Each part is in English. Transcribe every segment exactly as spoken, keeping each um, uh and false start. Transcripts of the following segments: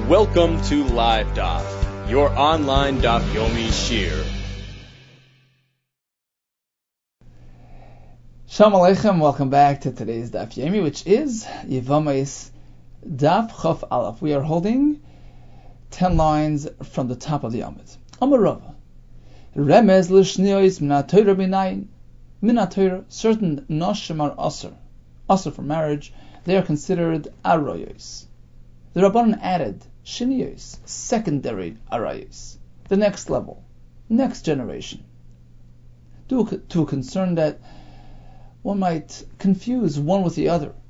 Welcome to Live Daf, your online Daf Yomi Shir. Shalom Aleichem, welcome back to today's Daf Yomi, which is Yevamos Daf Chaf Aleph. We are holding ten lines from the top of the Amud. Amar Rava, Remez l'shniyos min ha'Torah b'nayin. Min ha'Torah, certain noshim are asur, asur for marriage. They are considered arayos. The Rabbanan added shiniyos, secondary arayos, the next level, next generation, to a, to a concern that one might confuse one with the other.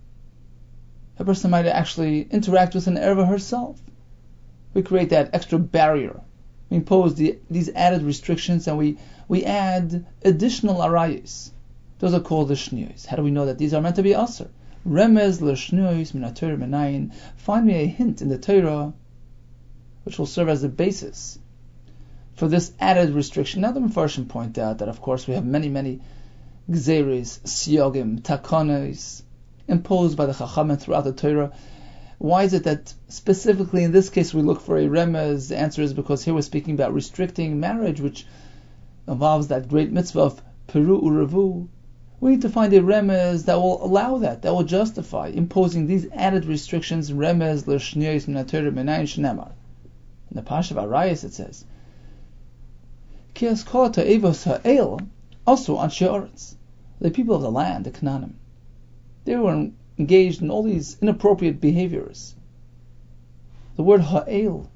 A person might actually interact with an erva herself. We create that extra barrier. We impose the, these added restrictions, and we, we add additional arayos. Those are called the shniyos. How do we know that these are meant to be asur? Remez l'shniyos min ha'Torah b'nayin. Find me a hint in the Torah which will serve as the basis for this added restriction. Now the Mefarshim point out that, of course, we have many, many gzeres, siyogim, takonos imposed by the Chachamim throughout the Torah. Why is it that specifically in this case we look for a remez? The answer is because here we're speaking about restricting marriage, which involves that great mitzvah of peru urevu. We need to find a remez that will allow that, that will justify imposing these added restrictions. Remez l'shniyos min ha'Torah b'nayin shnemar. In the Parsha of Arayos it says, Ki haskala ta'evos ha'el also anshe ha'aretz. The people of the land, the Canaanim, they were engaged in all these inappropriate behaviors. The word ha'el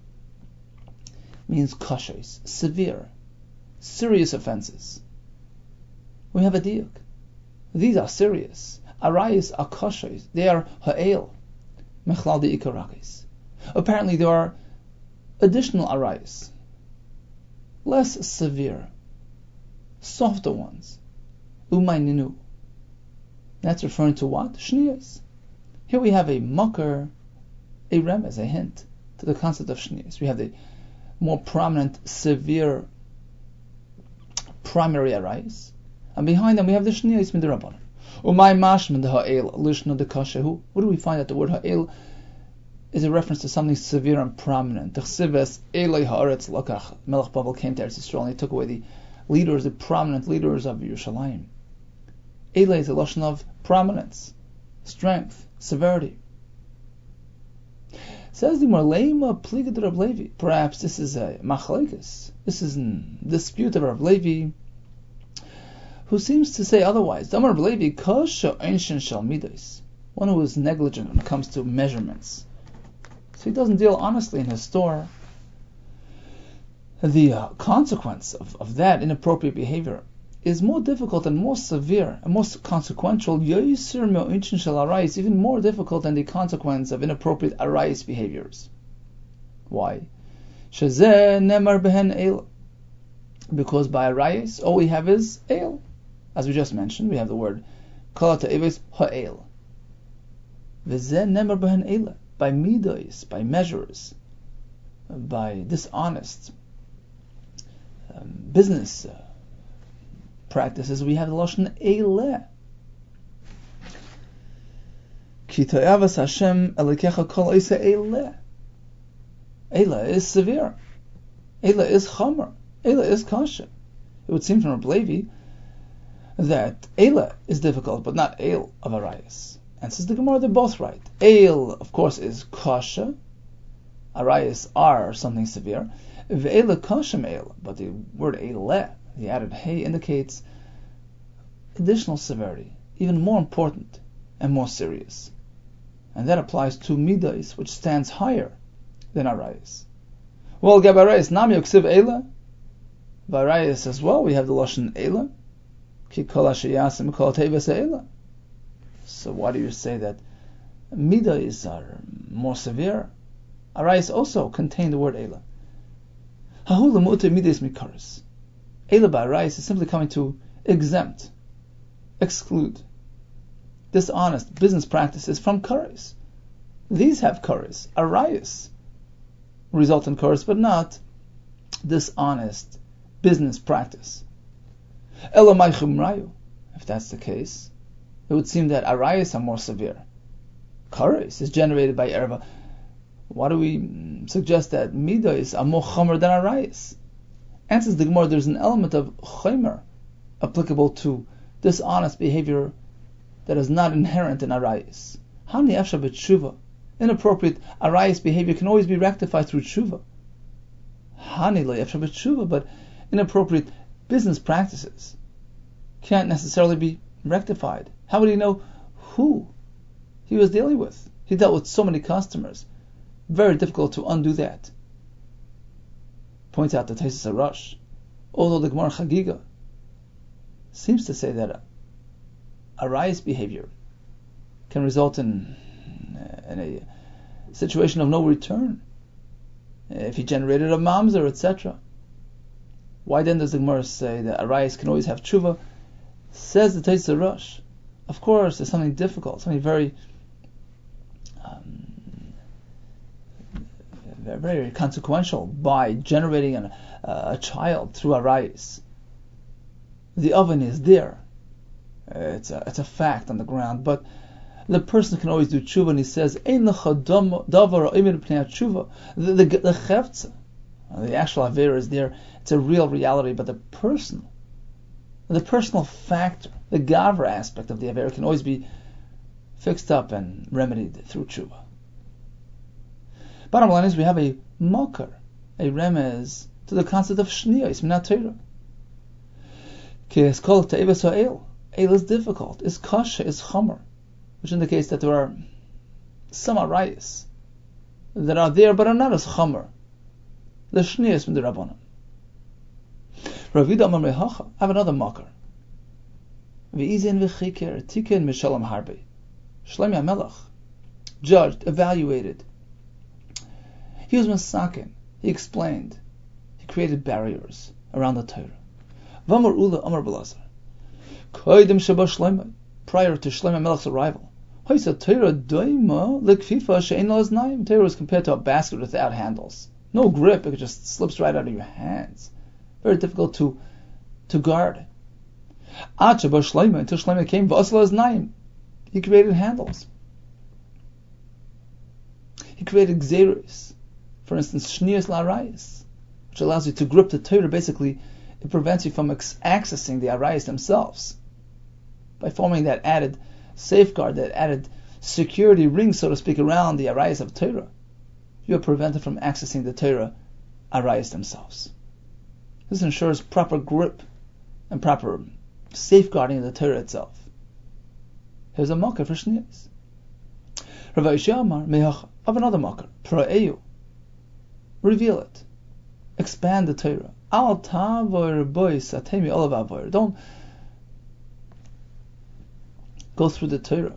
means kashos, severe, serious offenses. We have a diuk. These are serious. Arayos are kashos. They are ha'el. Mechlal de ikarakis. Apparently there are additional arayos, less severe, softer ones. Umay ninu. That's referring to what? Shniyos. Here we have a makar, a remez, a hint to the concept of shniyos. We have the more prominent, severe, primary arayos, and behind them we have the shniyos min derabbanan. Umay mashman de ha'el lishna de kashehu. What do we find that the word ha'el is a reference to something severe and prominent? T'chsives eloi haaretz lakach. Melech Bavel came to Eretz Yisrael and he took away the leaders, the prominent leaders of Yerushalayim. Eloi is a lashon of prominence, strength, severity. Says the Marleima Pligad Rav Levi. Perhaps this is a machlekes. This is a dispute of Rav Levi, who seems to say otherwise. Damar Rav Levi kasha einshin shel midos. One who is negligent when it comes to measurements. So he doesn't deal honestly in his store. The uh, consequence of, of that inappropriate behavior is more difficult and more severe and more consequential, even more difficult than the consequence of inappropriate arayos behaviors. Why? Because by arayos, all we have is eil. As we just mentioned, we have the word kol ha'te'eves ha'eil. V'zeh nemar behen eila. By midos, by measures, by dishonest um, business uh, practices, we have the lashon eileh. Ki to'avas Hashem elikecha kol oiseh eileh. Eileh is severe. Eileh is chomer. Eileh is kasha. It would seem from Rav Levi that eileh is difficult, but not eil of arayos. And says the Gemara, they're both right. Eil, of course, is kasha. Arayos are something severe. Ve'eila kashem eil. But the word eileh, the added hey, indicates additional severity, even more important and more serious. And that applies to midos, which stands higher than arayos. Well, gab arayos nami yoksiv eila. By arayos as well, we have the lashon eila. Ki kol hashayasim kol teves eila. So why do you say that midos are more severe? Arayos also contain the word eila. Hahu l'mu'te midos mikaris. Eila by arayos is simply coming to exempt, exclude dishonest business practices from kares. These have kares. Arayos result in kares, but not dishonest business practice. Elamai chumrayu. If that's the case, it would seem that arayos are more severe. Kares is generated by erva. Why do we suggest that midos are more chomer than arayis? Answers the Gemara, there's an element of chomer applicable to dishonest behavior that is not inherent in arayis. Hani efsha b'tshuva. Inappropriate arayis behavior can always be rectified through tshuva. Hani lo efsha b'tshuva, but inappropriate business practices can't necessarily be rectified. How would he know who he was dealing with? He dealt with so many customers. Very difficult to undo that. Points out the Taisus Arash, although the Gemara Chagiga seems to say that arayis behavior can result in, in a situation of no return if he generated a mamzer, et cetera. Why then does the Gemara say that arayis can always have tshuva? Says the Taisus Arash, of course, there's something difficult, something very um, very consequential by generating an, uh, a child through arayis. The oven is there. It's a, it's a fact on the ground, but the person can always do tshuva, and he says, Ein lecha davar oimer pnei tshuva. The the the chefza, the actual avera is there. It's a real reality, but the personal, the personal factor, the gavra aspect of the avera can always be fixed up and remedied through tshuva. Bottom line is we have a makar, a remez to the concept of shniyos minat Torah. Ki es kol te'evas ha'el. El is difficult, is kasha, is chomer, which indicates that there are some arayis that are there but are not as chomer. The shniyos min d'Rabbanan. Rav Yehuda Amar Mehacha, I have another makar. V'izin v'chiker tiken mishalom harbe. Shlomo HaMelech judged, evaluated. He was masakin. He explained. He created barriers around the Torah. V'amar ula Amar Belazar. Koydem sheba Shlomo, prior to Shlomo HaMelech's arrival. Haisa Torah doima lekfifa she'ein lo oznayim. Torah was compared to a basket without handles. No grip, it just slips right out of your hands. Very difficult to to guard. Ad sheba Shlomo, until Shlomo came, v'as lo oznayim. He created handles. He created gzeros. For instance, shniyos la'arayis, which allows you to grip the Torah. Basically, it prevents you from ex- accessing the arayis themselves. By forming that added safeguard, that added security ring, so to speak, around the arayis of Torah, you are prevented from accessing the Torah arayis themselves. This ensures proper grip and proper safeguarding of the Torah itself. Here's a makar for shniyos. Rav Yishai Amar Mehacha, of another makar, pra'eyu. Reveal it. Expand the Torah. Al tavor bois atemi olav avor. Don't go through the Torah.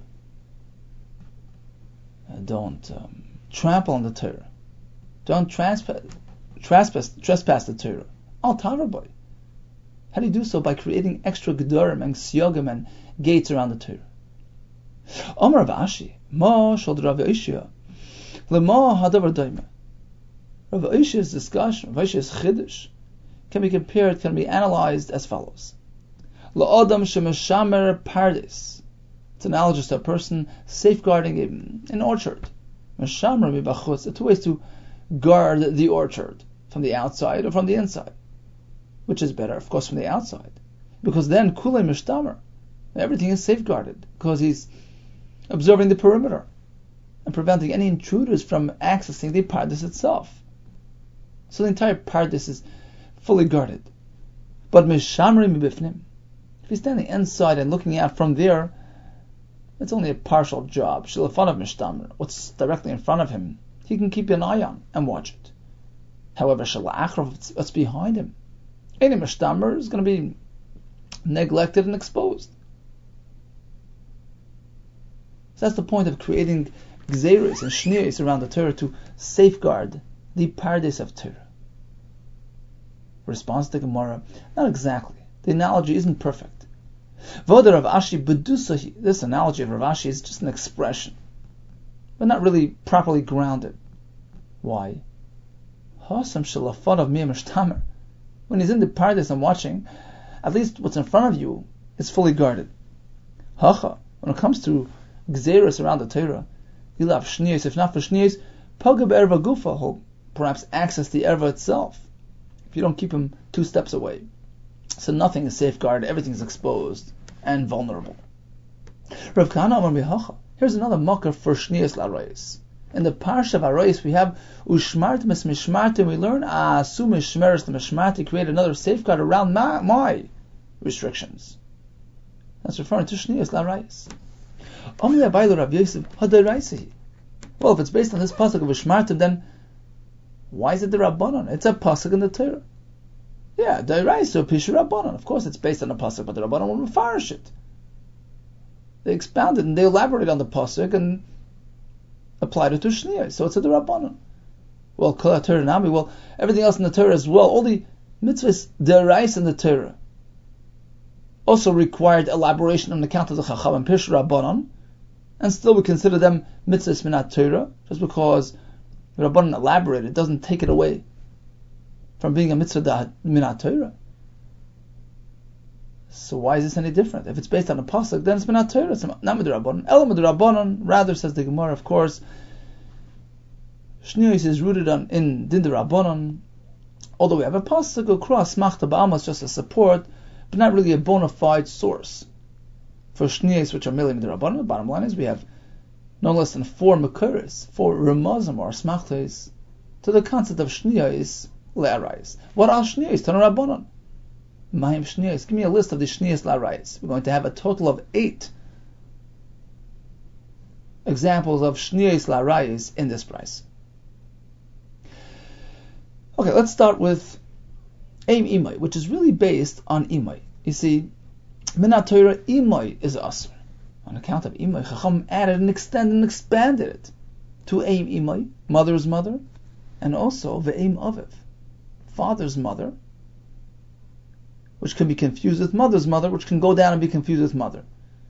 Don't um, trample on the Torah. Don't trespass, trespass, trespass the Torah. Al tavor boy. How do you do so? By creating extra gedorim and siyogim and gates around the Torah. Omar Rav Ashi, ma shal Rav Yishai, lema hadavar daima. Rav Yishai's discussion, Rav Yishai's chiddush, can be compared, can be analyzed as follows. La'adam shemeshamer pardes. It's analogous to a person safeguarding an orchard. Meshamer mibachutz. There are two ways to guard the orchard, from the outside or from the inside. Which is better? Of course, from the outside. Because then, kulei mishtamer. Everything is safeguarded, because he's observing the perimeter and preventing any intruders from accessing the pardes itself. So the entire pardes is fully guarded. But mishamri mibifnim. If he's standing inside and looking out from there, it's only a partial job. Shilafan of mishtamer. What's directly in front of him, he can keep an eye on and watch it. However, shalachrav, what's behind him, any mishtamer is going to be neglected and exposed. So that's the point of creating gzeros and shniyos around the Torah, to safeguard the pardes of Torah. Response to Gemara, not exactly. The analogy isn't perfect. Voda Rav Ashi bedusahi. This analogy of Rav Ashi is just an expression, but not really properly grounded. Why? Hasam shalafad of miyam shtamer. When he's in the pardes and watching, at least what's in front of you is fully guarded. Hacha, when it comes to gzeros around the Torah, you'll have shniyos. If not for shniyos, Pagab erva gufa, he'll perhaps access the erva itself if you don't keep him two steps away. So nothing is safeguarded, everything is exposed and vulnerable. Rav Kahana Amar Mihacha. Here's another makar for Shniyas L'Arayis. In the Parsha of Arayis we have Ushmart Mes Mishmart, and we learn Asu Mishmeres the Mishmart to create another safeguard around my, my restrictions. That's referring to Shniyas L'Arayis. Amli Abaylu Rav Yosef Hadaraisi. Well, if it's based on this pasuk of Ushmartim, then why is it the Rabbanon? It's a pasuk in the Torah. Yeah, Dairaisa Pishu Rabbanon. Of course, it's based on a pasuk, but the Rabbanon will mefarish it. They expounded and they elaborated on the pasuk and applied it to Shniyah. So it's a the Rabbanon. Well, Kol Torah Nami. Well, everything else in the Torah as well. All the mitzvahs Dairaisa in the Torah also required elaboration on account of the Chacham and Pishu Rabbanon, and still we consider them mitzvahs minat Torah just because the Rabbanon elaborated. It doesn't take it away from being a mitzvah minat Torah. So why is this any different? If it's based on a pasuk, then it's minat Torah. It's not midrabanon. Elam midrabanon. Rather, says the Gemara, of course, Shniyos is rooted on in din d'Rabbanon. Although we have a pasuk across machta ba'amas just as support, but not really a bona fide source for Shniyos which are merely midrabanon. The bottom line is we have no less than four makuris, four remazim or smachtos to the concept of Shniyos L'Arayis. What are Shniyos? Tanu Rabbanon. Mahim Shniyos. Give me a list of the Shniyos L'Arayis. We're going to have a total of eight examples of Shniyos L'Arayis in this price. Okay, let's start with Aim Imai, which is really based on Imai. You see, Minat Torah Imai is Asr. On account of Imai, Chacham added and extended and expanded it to Aim Imai, mother's mother, and also Ve'aim Aviv, father's mother, which can be confused with mother's mother, which can go down and be confused with mother.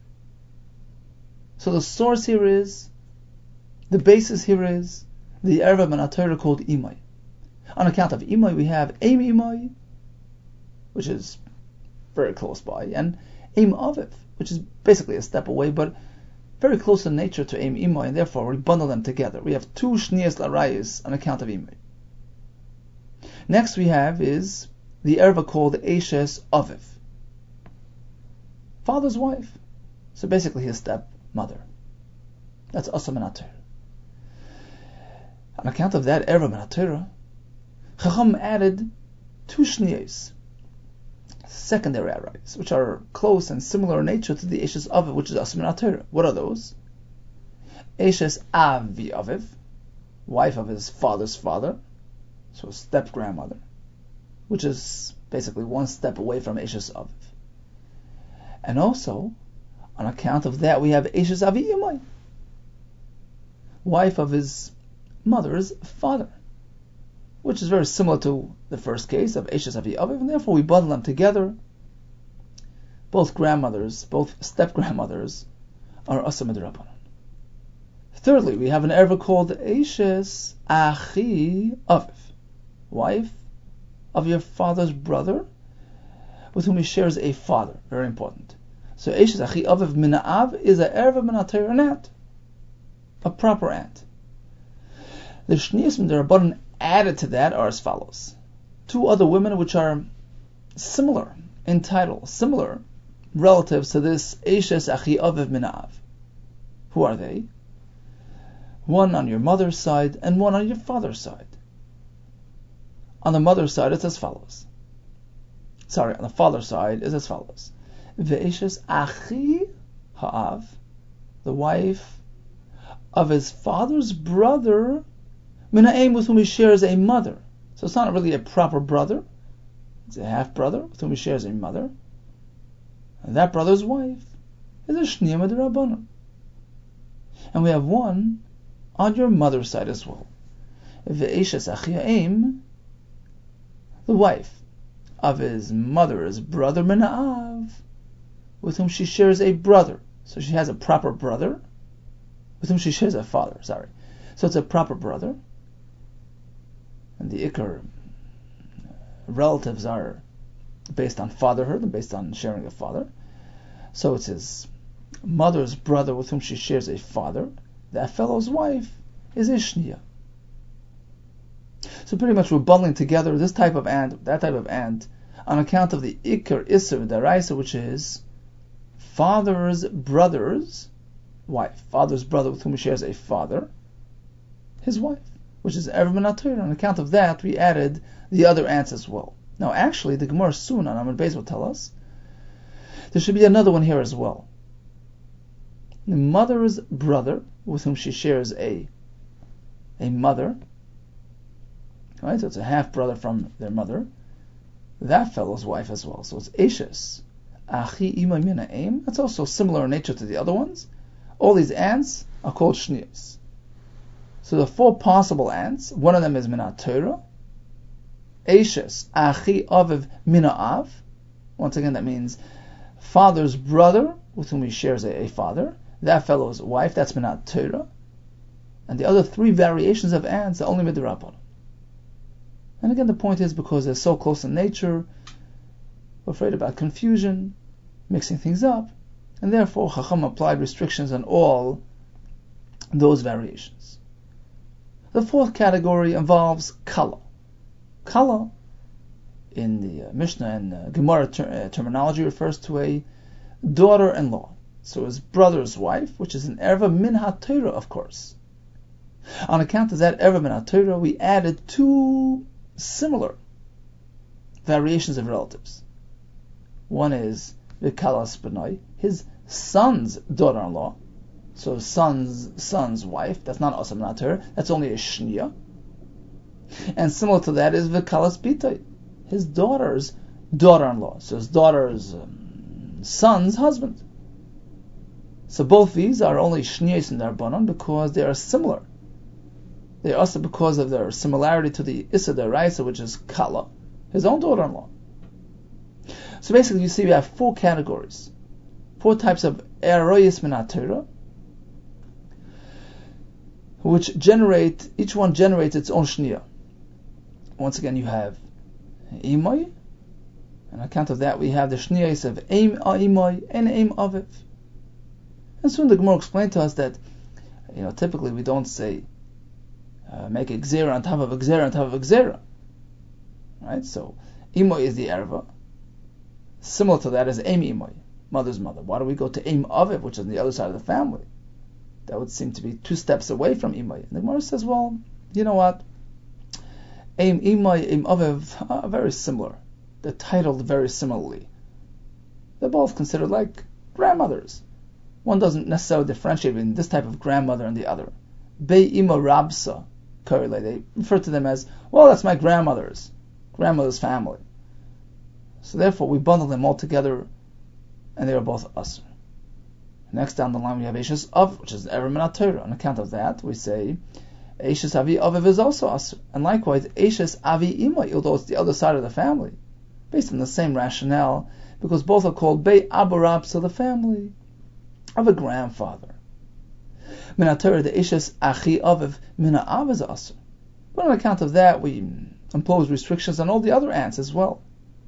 So the source here is, the basis here is, the Erva Minat Torah called Imai. On account of Imai, we have Aim Imai, which is very close by, and Aim Aviv, which is basically a step away, but very close in nature to Aim Imai, and therefore we bundle them together. We have two Shniyas L'Arayis on account of Imai. Next we have is the erva called Eshes Aviv, father's wife. So basically his stepmother. That's Asa Minat Torah. On account of that erva Minat Torah, Chacham added two Shniyos, secondary arayis, which are close and similar in nature to the Eshes Aviv, which is Asa Minat Torah. What are those? Eshes Avi Aviv, wife of his father's father, so step grandmother, which is basically one step away from Eshes Aviv. And also, on account of that, we have Eshes Avi Imai, wife of his mother's father, which is very similar to the first case of Eshes Avi Aviv, and therefore we bundle them together. Both grandmothers, both step grandmothers, are Asa Midrabanan. Thirdly, we have an erva called Eshes Achi Aviv, wife of your father's brother, with whom he shares a father. Very important. So Eshes Achi Aviv Mina'av is a erva Minat Torah, an aunt, a proper aunt. The Shniyos Midrabanan added to that are as follows: two other women which are similar in title, similar relatives to this Eshes Achi Aviv Mina'av. Who are they? One on your mother's side and one on your father's side. On the mother's side, it's as follows. Sorry, on the father's side, is as follows. Ve'eshes Achi Ha'av, the wife of his father's brother, Mina'im, with whom he shares a mother. So it's not really a proper brother. It's a half-brother with whom he shares a mother. And that brother's wife is a Shniyah Midrabanan. And we have one on your mother's side as well. Ve'eshes Achia'im, the wife of his mother's brother Mina'av, with whom she shares a brother. So she has a proper brother, with whom she shares a father, sorry. So it's a proper brother. And the Ikar relatives are based on fatherhood and based on sharing a father. So it's his mother's brother with whom she shares a father. That fellow's wife is a Shniyah. So pretty much we're bundling together this type of ant, that type of ant, on account of the Iker Isser Daraisa, which is father's brother's wife. Father's brother with whom he shares a father, his wife, which is Erev Min HaTorah. On account of that, we added the other ants as well. Now actually, the Gemara soon on Amud Beis will tell us there should be another one here as well. The mother's brother, with whom she shares a a mother, right? So it's a half brother from their mother. That fellow's wife as well. So it's Eshes Achi Ima Mina Aim. That's also similar in nature to the other ones. All these ants are called Shniyos. So the four possible ants, one of them is Min HaTorah. Eshes Achi Aviv Mina Av. Once again, that means father's brother, with whom he shares a, a father. That fellow's wife, that's Min HaTorah. And the other three variations of ants are only Midrabanan. And again, the point is because they're so close in nature, we're afraid about confusion, mixing things up, and therefore Chacham applied restrictions on all those variations. The fourth category involves Kala. Kala, in the uh, Mishnah and uh, Gemara ter- uh, terminology, refers to a daughter-in-law. So his brother's wife, which is an Erva Min HaTorah, of course. On account of that Erva Min HaTorah, we added two similar variations of relatives. One is V'kalas B'nai, his son's daughter-in-law. So his son's son's wife, that's not Asam Min HaTorah, that's only a Shniya. And similar to that is V'kalas B'tai, his daughter's daughter-in-law. So his daughter's um, son's husband. So both these are only Shniyos in Darbanan because they are similar. They are also because of their similarity to the Issa Daraisa, which is Kala, his own daughter-in-law. So basically you see we have four categories, four types of Eroyis Min HaTorah, which generate, each one generates its own Shniya. Once again you have Imai, and on account of that we have the Shniyos of Eim Imai and Eim Aviv. And soon the Gemara explained to us that, you know, typically we don't say uh, make a Gzera on top of a Gzera on top of a Gzera. Right? So, Imoy is the Erva. Similar to that is Eim Imoy, mother's mother. Why do we go to Eim Aviv, which is on the other side of the family? That would seem to be two steps away from Imoy. And the Gemara says, well, you know what? Eim Imoy, Eim Aviv are very similar. They're titled very similarly. They're both considered like grandmothers. One doesn't necessarily differentiate between this type of grandmother and the other. Bei Ima Rabsa, they refer to them as, well, that's my grandmother's, grandmother's family. So therefore we bundle them all together, and they are both Asr. Next down the line we have Eshes Av, which is Erev Min HaTorah. On account of that, we say Eshes Avi Aviv is also Asr. And likewise, Eshes Avi Ima, although it's the other side of the family, based on the same rationale, because both are called Bei Abu Rabsa, the family of a grandfather. Min HaTorah, the Eshes Achi Aviv Min HaAv is Asr. But on account of that, we impose restrictions on all the other ants as well.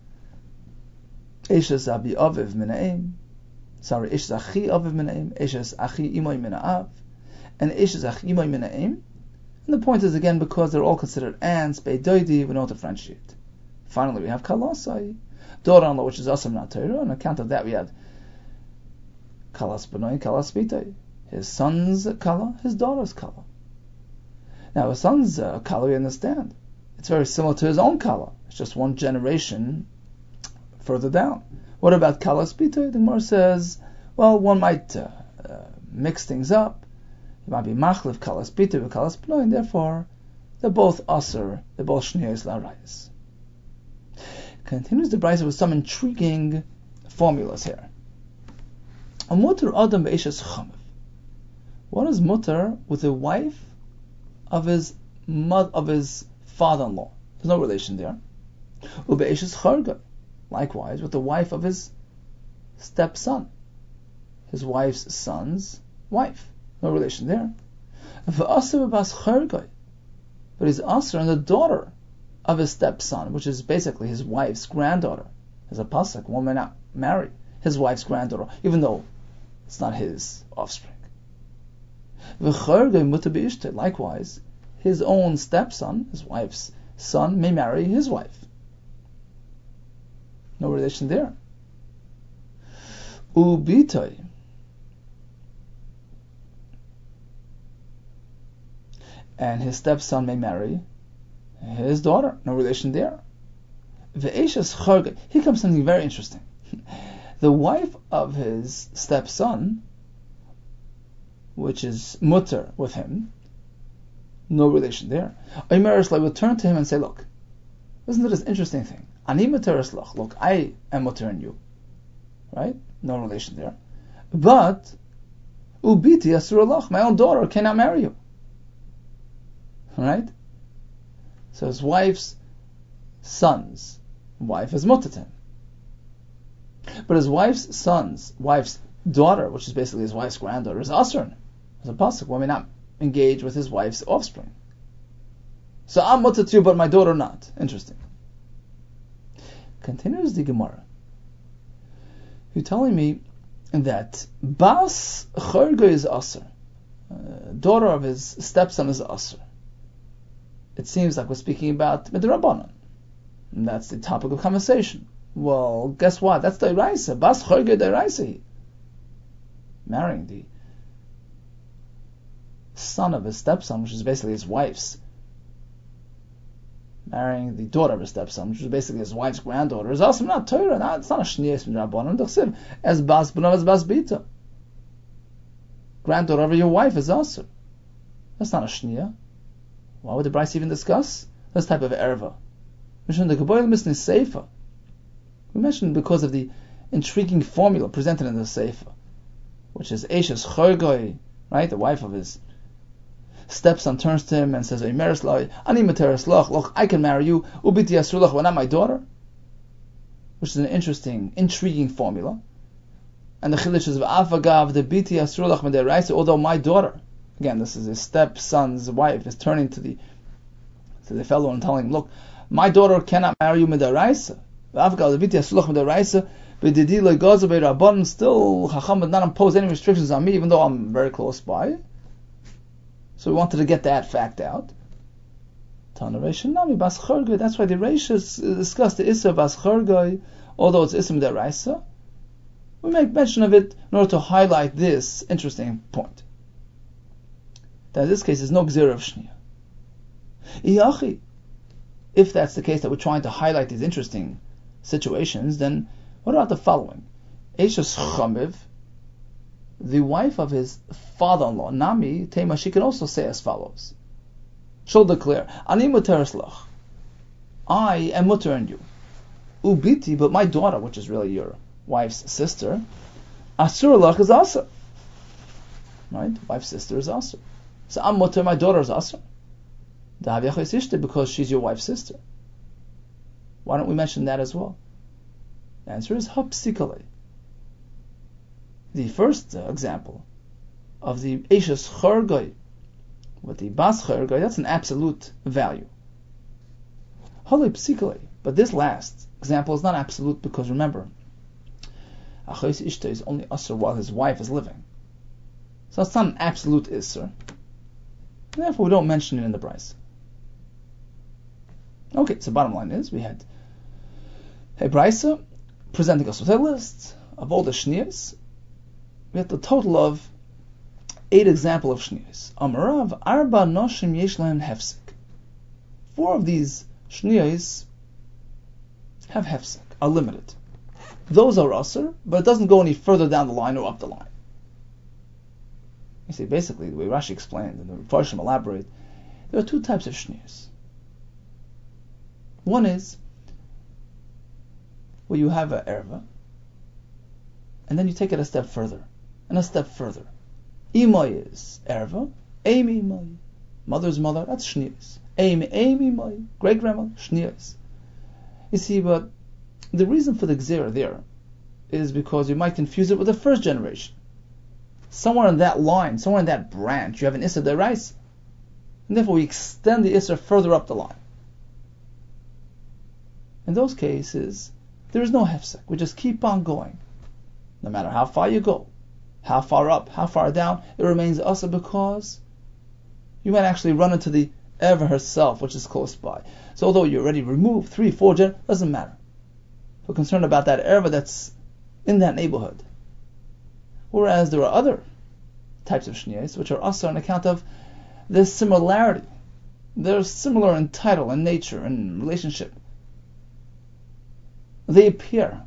Eshes Abi Aviv Min HaEim, sorry, Eshes Achi Aviv Min HaEim, Eshes Achi Imoy Min HaAv, and Eshes Achi Imoy Min HaEim. And the point is again because they're all considered ants, Bei Doidi, we don't differentiate. Finally, we have Kalasai, daughter-in-law, which is Asr Min HaTorah. On account of that, we had Kalas B'nai, Kalas B'tai. His son's Kala, his daughter's Kala. Now, his son's uh, Kala, we understand. It's very similar to his own Kala. It's just one generation further down. What about Kalas B'tai? The Gemara says, well, one might uh, uh, mix things up. It might be Machlif Kalas B'tai with Kalas B'nai, and therefore, they're both Asr, they're both Shniyos L'Arayis. Continues the Brisa with some intriguing formulas here. A mutter adam be'eshes chamev. What is mutter with the wife of his mother, of his father-in-law? There's no relation there. Ube'eshes charga. Likewise, with the wife of his stepson, his wife's son's wife. No relation there. V'aser b'bas charga. But he's aser on the daughter of his stepson, which is basically his wife's granddaughter. As a pasuk, one may not marry his wife's granddaughter, even though it's not his offspring. Likewise, his own stepson, his wife's son, may marry his wife. No relation there. Ubitoi. And his stepson may marry his daughter. No relation there. Ve'eshes chorgoi. Here comes something very interesting. The wife of his stepson, which is mutter with him, no relation there. Oimeres will turn to him and say, look, isn't it this interesting thing? Ani muteres loch. Look, I am mutter in you. Right? No relation there. But, ubiti asur loch. My own daughter cannot marry you. Right? So his wife's son's wife is mutter to him. But his wife's son's wife's daughter, which is basically his wife's granddaughter, is asur. As a pasuk, one may not engage with his wife's offspring. So I'm mutter to you, but my daughter not. Interesting. Continues the Gemara. You're telling me that Bas Chorgoi is asur. Uh, daughter of his stepson is asur. It seems like we're speaking about Midrabanan. And that's the topic of conversation. Well, guess what? That's the Iraisa. Bas Chorgoi the Iraisa. Marrying the son of his stepson, which is basically his wife's. Marrying the daughter of his stepson, which is basically his wife's granddaughter, is also not Torah. Not, it's not a Shniyas Midrabanan. D'chsiv as Bas B'nav as Bas Bita. Granddaughter of your wife is also. That's not a Shniyah. Why would the Bryce even discuss this type of erva? We mentioned because of the intriguing formula presented in the Sefer, which is Eishes Chorgoi, right? The wife of his stepson turns to him and says, Eimeres loy, ani materes loch, loch, I can marry you, ubiti asur loch, but not my daughter. Which is an interesting, intriguing formula. And the chilish is of afagav, the biti asur loch mederaisa, although my daughter, again, this is his stepson's wife, is turning to the to the fellow and telling him, look, my daughter cannot marry you mederaisa. Afagav, the biti asur loch mederaisa, b'didi loy goza be'rabbanan, still, Chacham did not impose any restrictions on me, even though I'm very close by. So we wanted to get that fact out. Tana Reisha Nami Bas Chorgoi. That's why the Reisha discussed the Issa Bas Chorgoi, although it's Issa Midaraisa. We make mention of it in order to highlight this interesting point. That in this case is no Gzera of Shnia. Iyachi. If that's the case, that we're trying to highlight these interesting situations, then what about the following? Eishes Chamiv, the wife of his father-in-law, Nami, Tema, she can also say as follows. She'll declare, Ani muteres loch. I am muter in you. Ubiti, but my daughter, which is really your wife's sister, asur loch is asur. Right? Wife's sister is asur. So I'm muter, my daughter is asur. Because she's your wife's sister. Why don't we mention that as well? The answer is hapsikale. The first uh, example of the Eishes Chorgoi with the Bas Chorgoi, that's an absolute value. Halei Psikale. But this last example is not absolute because remember, Achos Ishta is only Asr while his wife is living. So it's not an absolute Isser. Therefore we don't mention it in the Bryce. Okay, so bottom line is we had a Bryce presenting us with a list of all the Shniyas. We have the total of eight examples of shniyos. Amarav arba noshim yesh lahem hefsek. Four of these shniyos have hefsek, are limited. Those are asur, but it doesn't go any further down the line or up the line. You see, basically, the way Rashi explained and the Farshim elaborate, there are two types of shniyos. One is where you have an erva, and then you take it a step further. And a step further. Imoy is erva, Amy imoy, mother's mother, that's shniyos. Amy, Amy imoy, great grandmother, shniyos. You see, but the reason for the gzera there is because you might confuse it with the first generation. Somewhere in that line, somewhere in that branch, you have an Issa Deraisa. And therefore we extend the Issa further up the line. In those cases, there is no hefsek. We just keep on going. No matter how far you go, how far up, how far down, it remains asa because you might actually run into the Erva herself, which is close by. So although you already removed three, four gen, doesn't matter. We're concerned about that Erva that's in that neighborhood. Whereas there are other types of shniyos which are also on account of their similarity. They're similar in title and nature and relationship. They appear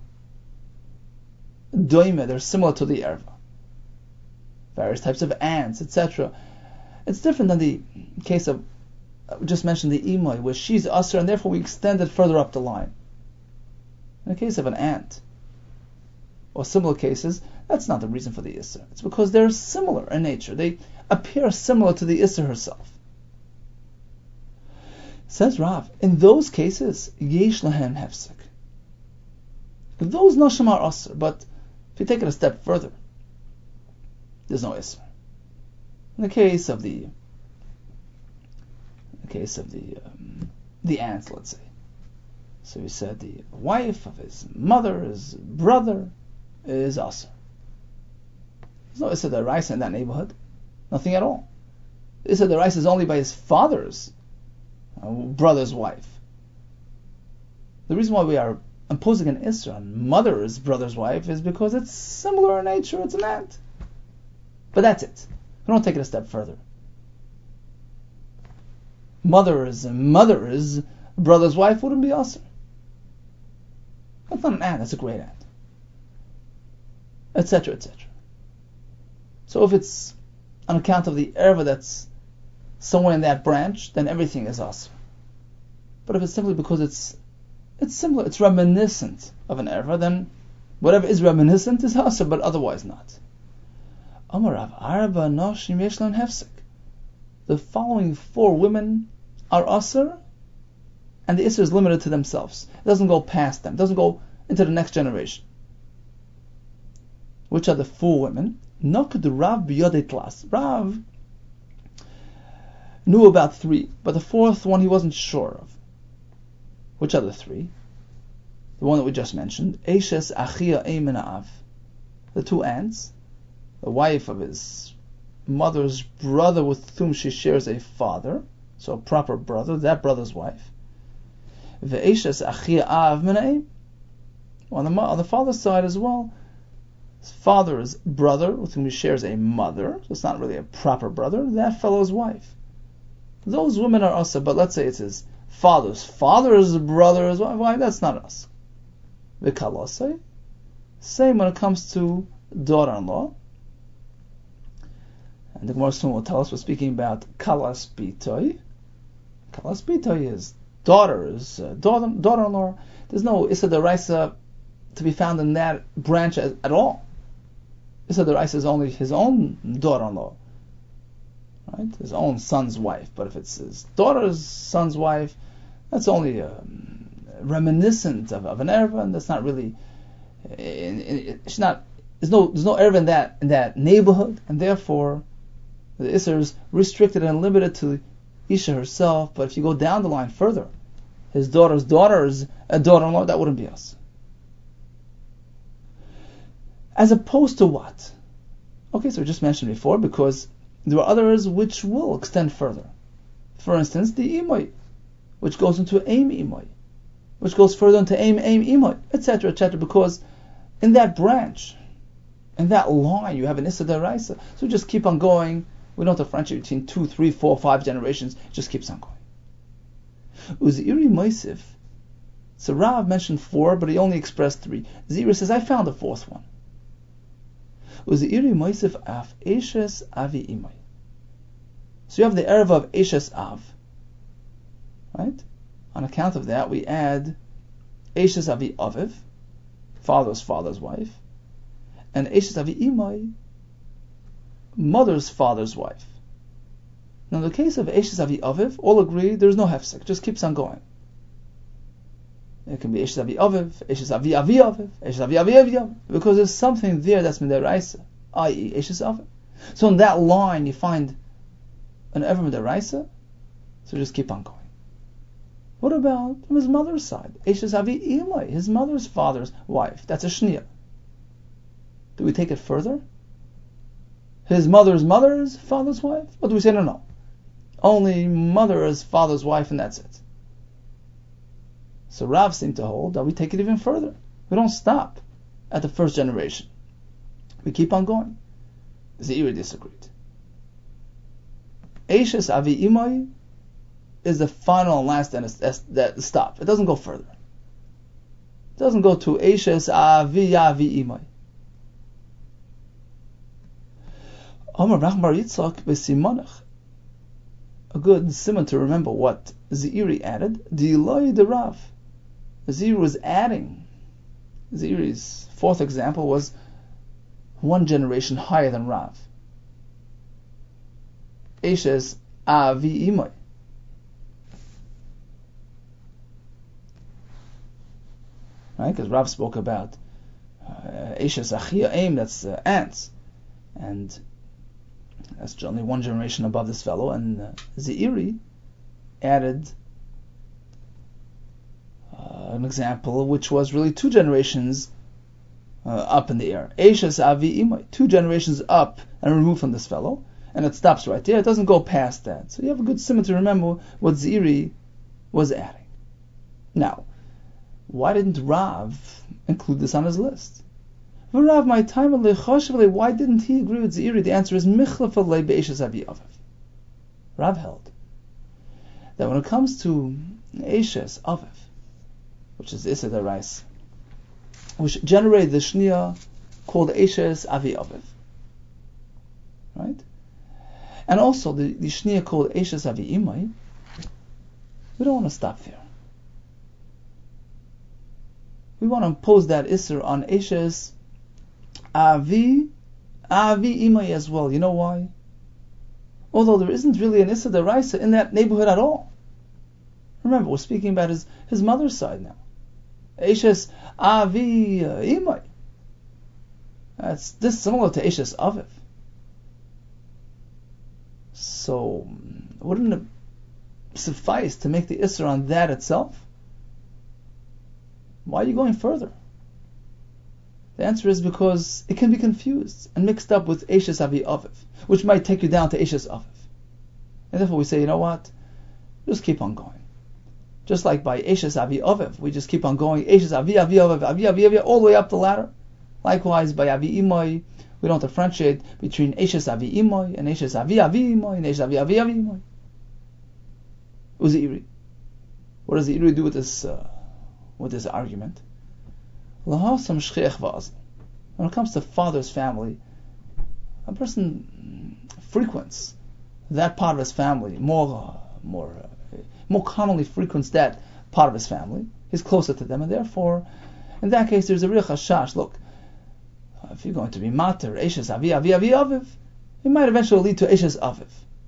doime, they're similar to the erva. Various types of ants, et cetera. It's different than the case of, we just mentioned the imoy, where she's usher and therefore we extend it further up the line. In the case of an ant, or similar cases, that's not the reason for the Isser. It's because they're similar in nature. They appear similar to the Isser herself. Says Rav, in those cases, yesh lahem hefsek. Those nashim are Isser, but if you take it a step further, there's no Isser. In the case of the, in the case of the, um, the ants, let's say. So he said the wife of his mother, his brother, is Isser. There's no Issa D'Oraisa in that neighborhood. Nothing at all. Issa D'Oraisa is only by his father's uh, brother's wife. The reason why we are imposing an Issa on mother's brother's wife is because it's similar in nature, it's an ant. But that's it. We don't take it a step further. Mother's mother's brother's wife wouldn't be Isser. That's not an ant, that's a great ant. Etc, et cetera. So if it's on account of the erva that's somewhere in that branch, then everything is Isser. But if it's simply because it's it's similar, it's reminiscent of an erva, then whatever is reminiscent is Isser, but otherwise not. Amarav arba noshim yesh lan hefsek. The following four women are Isser, and the Isser is limited to themselves. It doesn't go past them. It doesn't go into the next generation. Which are the four women? Noked Rav b'yodei tlas. Rav knew about three, but the fourth one he wasn't sure of. Which are the three? The one that we just mentioned. Eishes achia eimen av. The two aunts. The wife of his mother's brother with whom she shares a father. So a proper brother, that brother's wife. Ve'eishes achia av min on the, on the father's side as well, his father's brother with whom he shares a mother, so it's not really a proper brother, that fellow's wife. Those women are us, but let's say it's his father's father's brother's wife, that's not us. V'kalosei, same when it comes to daughter-in-law. And the Gemara soon will tell us we're speaking about kalas bitoi. Kalas bitoi is daughter, is uh, daughter, daughter-in-law. There's no Issa D'Oraisa to be found in that branch at, at all. Issa D'Oraisa is only his own daughter-in-law, right? His own son's wife. But if it's his daughter's son's wife, that's only um, reminiscent of, of an erva, and that's not really. In, in, it's not. There's no. There's no erva in that in that neighborhood, and therefore, the Issa is restricted and limited to Isha herself. But if you go down the line further, his daughter's daughter's a daughter-in-law, that wouldn't be us. As opposed to what? Okay, so we just mentioned before, because there are others which will extend further. For instance, the imoy, which goes into aim imoy, which goes further into aim aim imoy, et cetera, et cetera. Because in that branch, in that line, you have an Issa D'Oraisa. So just keep on going. We don't differentiate between two, three, four, five generations. It just keeps on going. Uziri Moisif. So Rav mentioned four, but he only expressed three. Zira says, I found the fourth one. Uziri Moisif af Eshes avi imay. So you have the erva of Eshes av, right? On account of that, we add Eshes avi aviv, father's father's wife, and Eshes avi imay, mother's father's wife. Now, in the case of Eshes avi aviv, all agree there's no hefsek; it just keeps on going. It can be Eshes avi aviv, Eshes avi avi aviv, Eshes avi avi avi aviv, because there's something there that's midaraisa, that is, Eshes aviv. So in that line, you find an ever midaraisa, so just keep on going. What about from his mother's side? Eshes avi imay, his mother's father's wife. That's a shniya. Do we take it further? His mother's mother's father's wife? Or do we say no, no? only mother's father's wife, and that's it. So Rav seemed to hold that we take it even further. We don't stop at the first generation. We keep on going. Zeiri disagreed. Eishes Avi Imai is the final and last that stop. It doesn't go further. It doesn't go to Eishes Avi Avi Imai. Omar Rachbar Yitzchak b'simonach. A good simon to remember what Zeiri added. D'iloi de Rav. Zeiri was adding. Zeiri's fourth example was one generation higher than Rav. Eishes Avi Imai. Right? Because Rav spoke about Eishes Achia Aim, that's uh, ants. And that's only one generation above this fellow. And uh, Zeiri added uh, an example which was really two generations uh, up in the air. Eishes Avi Imai. Two generations up and removed from this fellow. And it stops right there. It doesn't go past that. So you have a good simon to remember what Zeiri was adding. Now, why didn't Rav include this on his list? Rav, my time, why didn't he agree with Zeiri? The answer is Michlafalei be'eshes Avi Aviv. Rav held that when it comes to Eshes Aviv, which is Issa Derais, which generated the Shnia called Eshes Avi Aviv, right? And also the, the Shnia called Eshes Avi Imai, we don't want to stop there. We want to impose that Isser on Eshes Avi, Avi Imai as well. You know why? Although there isn't really an Issa Deraisa in that neighborhood at all. Remember, we're speaking about his, his mother's side now. Eshes Avi Imai. That's dissimilar to Eshes Aviv. So, wouldn't it suffice to make the Isser on that itself? Why are you going further? The answer is because it can be confused and mixed up with Eshes Avi Aviv, which might take you down to Eshes Aviv. And therefore we say, you know what? Just keep on going. Just like by Eshes Avi Aviv, we just keep on going, Eshes Avi Avi Aviv, Avi Avi Avi, all the way up the ladder. Likewise, by Avi Imai, we don't differentiate between Eshes Avi Imai and Eshes Avi Avi Imai and Eshes Avi Avi Avi Imai. Uzeiri. What does the Iri do with this uh, with this argument? When it comes to father's family, a person frequents that part of his family more, more, uh, more commonly frequents that part of his family. He's closer to them, and therefore, in that case, there's a real chashash. Look, uh, if you're going to be mater, Eshes Avi Avi Avi Aviv, it might eventually lead to Eshes Aviv.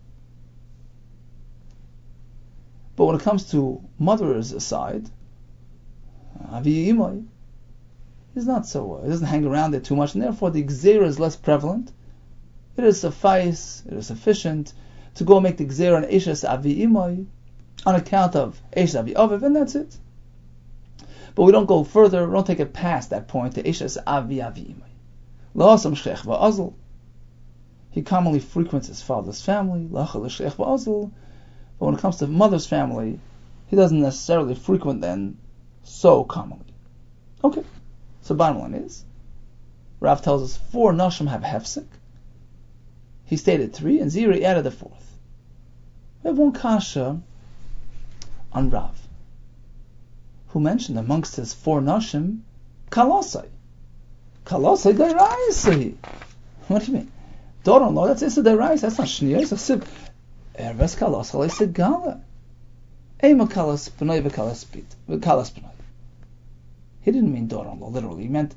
But when it comes to mother's side, Avi Imai, he's not so, uh, he doesn't hang around there too much, and therefore the Gzeira is less prevalent. It is suffice, it is sufficient to go make the Gzeira on Eshes Avi Imai on account of Eshes Avi Aviv, and that's it. But we don't go further, we don't take it past that point to Eshes Avi Avi Imai. La'asam Shech Va'azl. He commonly frequents his father's family, La'achal Shech Va'azl. But when it comes to mother's family, he doesn't necessarily frequent them so commonly. Okay, so bottom line is, Rav tells us four Nashim have hefsek. He stated three, and Zeiri added the fourth. We have one kasha on Rav, who mentioned amongst his four Nashim, Kalosai. Kalosai Deiraisi. What do you mean? Daughter-in-law, that's Issa Deiraisi, that's not Shnia, it's a Sib. Erves Kalosai Segala. Ema Kalas P'nai V'Kalas P'nai. He didn't mean daughter-in-law, literally. He meant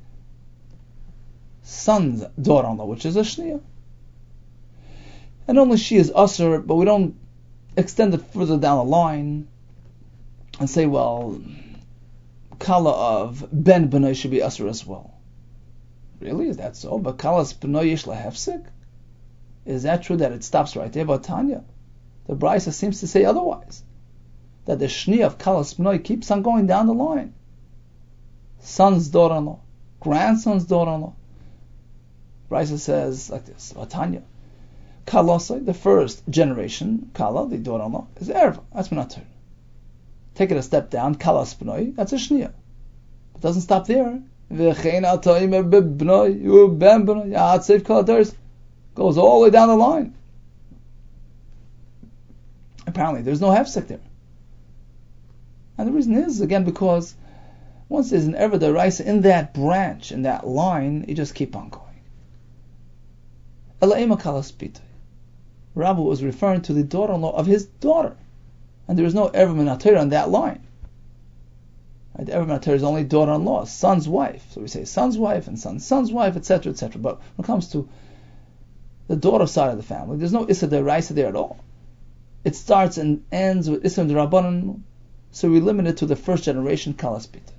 son's daughter-in-law, which is a Shnia. And only she is Usr, but we don't extend it further down the line and say, well, Kala of Ben B'nai should be Usr as well. Really? Is that so? But Kalas P'nai Yesh Lahefsik? Is that true that it stops right there? But Tanya, the Brisa seems to say otherwise. That the Shni of Kalas P'nai keeps on going down the line. Son's daughter-in-law, grandson's daughter-in-law. Brisa says like this, Vatanya, Kalosai, the first generation, Kala, the daughter-in-law, is Erva. That's Minatur. Take it a step down, Kalas B'noi, that's a Shnia. It doesn't stop there. Goes all the way down the line. Apparently, there's no hefsek there. And the reason is, again, because once there's an Erva D'Oraisa in that branch, in that line, you just keep on going. Ela'ema Kalas B'noi. Rabbi was referring to the daughter-in-law of his daughter. And there is no Erva Minatir on that line. Right? The Erva Minatir is only daughter-in-law, son's wife. So we say son's wife and son's son's wife, et cetera, et cetera. But when it comes to the daughter side of the family, there's no Issa D'Oraisa there at all. It starts and ends with Issa D'Rabbanan, so we limit it to the first generation, Kalas B'noi.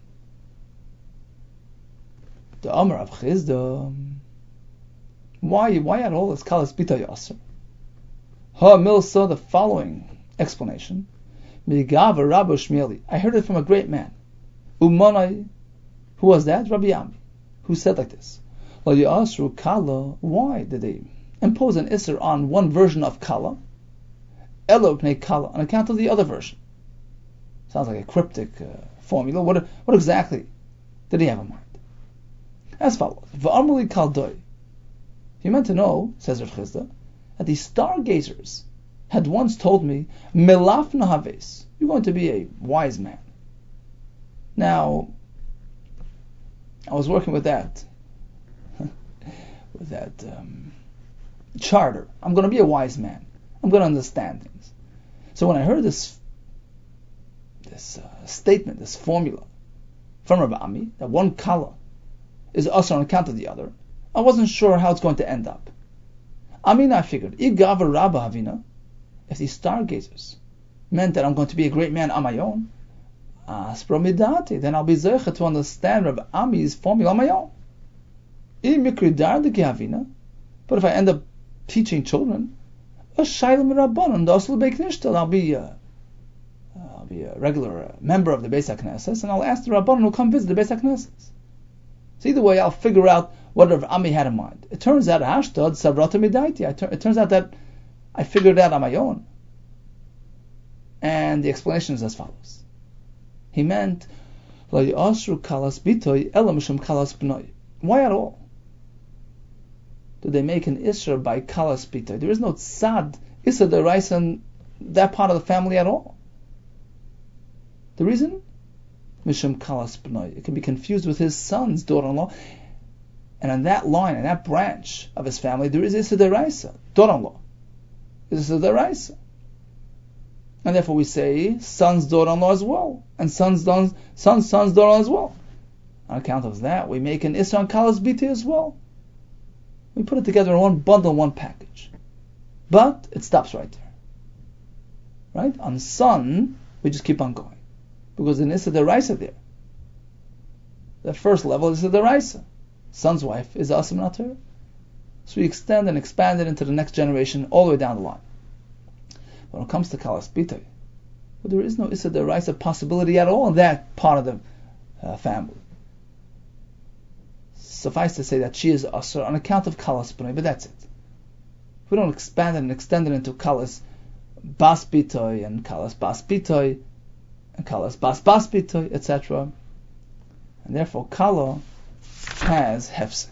The Amar of Chizda, why, why at all is Kalas B'noi Yasser? Ha Milsa, the following explanation. Migava Rabbi Shmieli. I heard it from a great man. Umanai, who was that? Rabbi Ami, who said like this. La Yasru Kala. Why did they impose an Isser on one version of Kala? Elo Pnei Kala, on account of the other version. Sounds like a cryptic uh, formula. What, what exactly did he have in mind? As follows. V'amrli Kaldoi. He meant to know, says Rav Chizda, that the stargazers had once told me, Melaf Nahaves, you're going to be a wise man. Now, I was working with that, with that um, charter. I'm going to be a wise man. I'm going to understand things. So when I heard this, this uh, statement, this formula from Rabbi Ami, that one kala is also on account of the other, I wasn't sure how it's going to end up. I mean, I figured, Igava Rabba Havina, if these stargazers meant that I'm going to be a great man on my own, Aspromidati, then I'll be zeicha to understand Rabbi Ami's formula on my own. But if I end up teaching children, a shaylam rabbanon dosel beiknishtel, I'll be a, I'll be a regular uh, member of the Beis HaKnesses, and I'll ask the rabbanon who come visit the Beis HaKnesses. So either way, I'll figure out what Rav Ami had in mind. It turns out, Ashtod savrata midaiti. It turns out that I figured it out on my own. And the explanation is as follows. He meant, Lo yasru kalas bitoy ela mishum kalas b'noi. Why at all did they make an Isra by kalas bitoy? There is no tzad, Issa D'Oraisa in that part of the family at all. The reason? Mishum kalas b'noi. It can be confused with his son's daughter-in-law. And on that line, in that branch of his family, there is Issa D'Oraisa, daughter-in-law. Issa D'Oraisa. And therefore we say son's daughter-in-law as well, and son's son's son's, son's daughter-in-law as well. On account of that, we make an Isra on Kalas B'noi as well. We put it together in one bundle, one package. But it stops right there. Right? On son, we just keep on going. Because in Issa D'Oraisa there, the first level is Issa D'Oraisa. Son's wife is Asa Minatur. So we extend and expand it into the next generation, all the way down the line. When it comes to Kalas B'noi, well, there is no Issa D'Oraisa possibility at all in that part of the uh, family. Suffice to say that she is Asr on account of Kalas B'noi, but that's it. We don't expand it and extend it into Kalas Bas B'noi and Kalas Bas B'noi and Kalas Bas Bas B'noi, et cetera. And therefore, Kala has Hefsek.